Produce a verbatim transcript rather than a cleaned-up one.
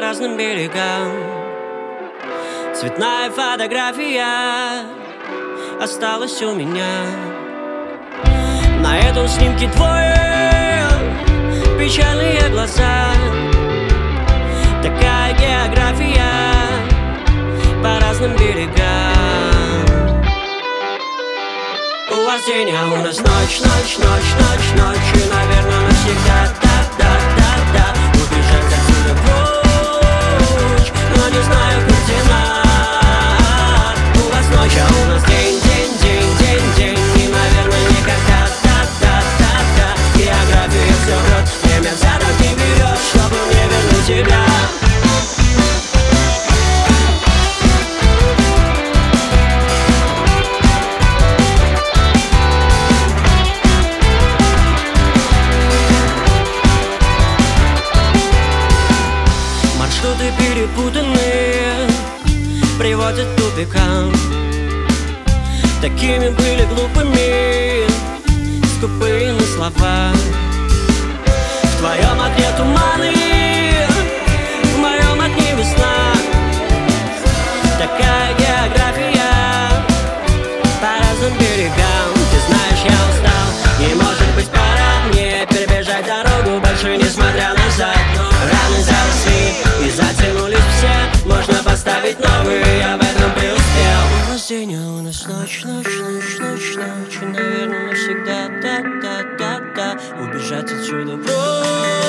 разным берегам. Цветная фотография осталась у меня. На этом снимке твои печальные глаза. Такая география по разным берегам. У вас день, а у нас ночь, ночь, ночь, ночь, ночь. И, наверное, навсегда, да, да, да, да. Убежать отсюда прочь, но не знаю координат. У вас ночь, а у нас день, день, день, день, день. И, наверное, никогда, да, да, да, да. География все врет, время задок не берет, чтобы мне вернуть тебя. Маршруты перепутанные приводят к тупикам. Такими были глупыми скупые на слова. В твоем окне туманы, в моем окне весна. Такая география по разным берегам. Ты знаешь, я устал, и может быть пора мне перебежать дорогу больше, несмотря назад. Раны заросли и затянулись все, можно поставить новые, я в этом преуспел. У нас день, а у нас ночь, ночь, ночь, ночь, ночь. И, наверное, навсегда, да, да, да, да. Убежать отсюда прочь,